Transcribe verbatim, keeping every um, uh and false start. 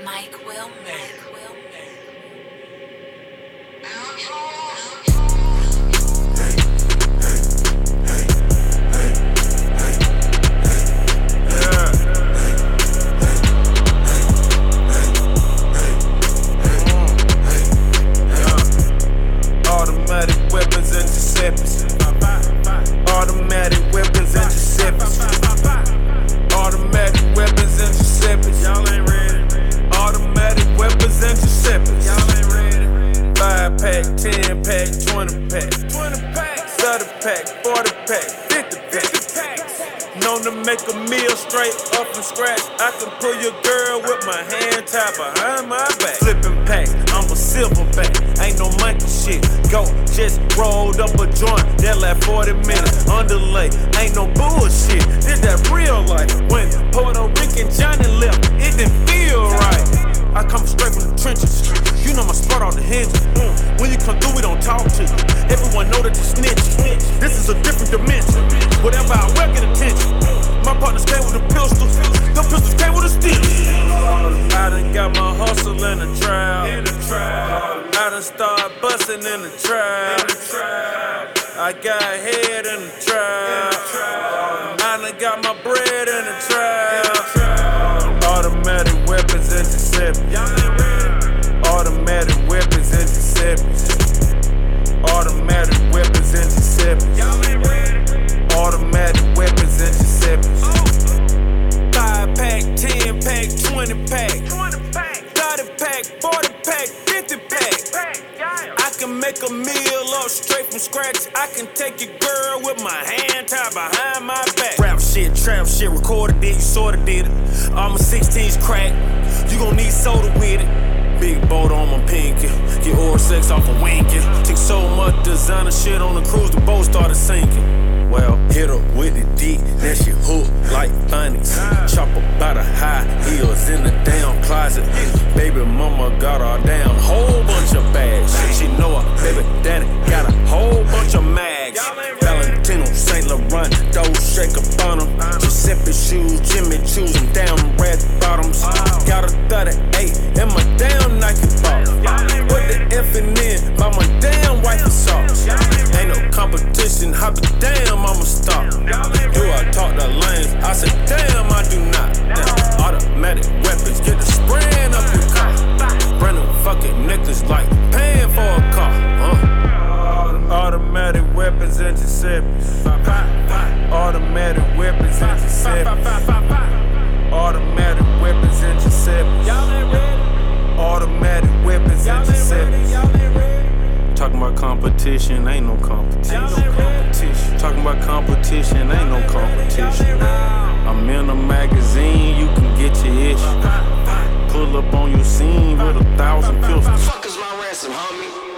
Mike Wilmer. Automatic weapons and Giuseppe's. Automatic weapons and Giuseppe's. Automatic weapons and Giuseppe's. Y'all ain't ready. Automatic weapons and Giuseppe's. Y'all ain't ready. Five pack, ten pack, twenty pack, twenty pack, thirty pack, forty pack, fifty pack. Known to make a meal straight up from scratch. I can pull your girl with my hand tied behind my back. Flipping packs, I'm a silverback. Ain't no monkey shit. Go, just rolled up a joint. That like forty minutes. Underlay, ain't no bullshit. This that real life. When Puerto Rican Johnny left, it didn't feel right. I come straight from the trenches. You know my spot on the hinges. Mm. When you come through, we don't talk to you. Everyone know that you snitch. This is a different dimension. Whatever I wear, get attention. My partners came with a pistol. Them pistols came with a steel. I done got my hustle in the trap. I done started busting in the trap. I got head in the trap. I done got my bread in the trap. Automatic weapons and Giuseppe's. Automatic weapons and Giuseppe's. Automatic weapons and Giuseppe's. Automatic weapons and Giuseppe's. Five pack, ten pack, twenty pack, thirty pack, forty pack, fifty pack. I can make a meal up straight from scratch. I can take your girl with my hand tied behind my back. Rap shit, trap shit, recorded it, you sorta did it. All my sixteens crack, you gon' need soda with it. Big boat on my pinky, get oral sex off a winky. Took so much designer shit on the cruise, the boat started sinking. Well, hit her with the D, then she hook like phonics. Chop her by the high heels in the damn closet. Baby mama got her damn whole bunch of bags. She know her baby daddy got a whole bunch of mags. Valentino, Saint Laurent, those shake up on them. Giuseppe shoes, Jimmy choose them down red bottoms. Got a thirty-eight in my damn Nike box. Put the F in in by my damn wifey socks. Ain't no competition, hop it damn. I'ma stop. Do I talk the lanes? I said, damn, I do not. Damn. Automatic weapons, get the spraying up your car. Brand new fucking necklace like paying for a car. Uh. Automatic weapons and Giuseppe's. Automatic weapons and Giuseppe's. Automatic weapons and Giuseppe's. Automatic weapons and Giuseppe's. Talking about competition, ain't no competition. Ain't no competition. Talking about competition, ain't no competition. I'm in a magazine, you can get your issue. Pull up on your scene with a thousand pistols. Fuck is my ransom, homie?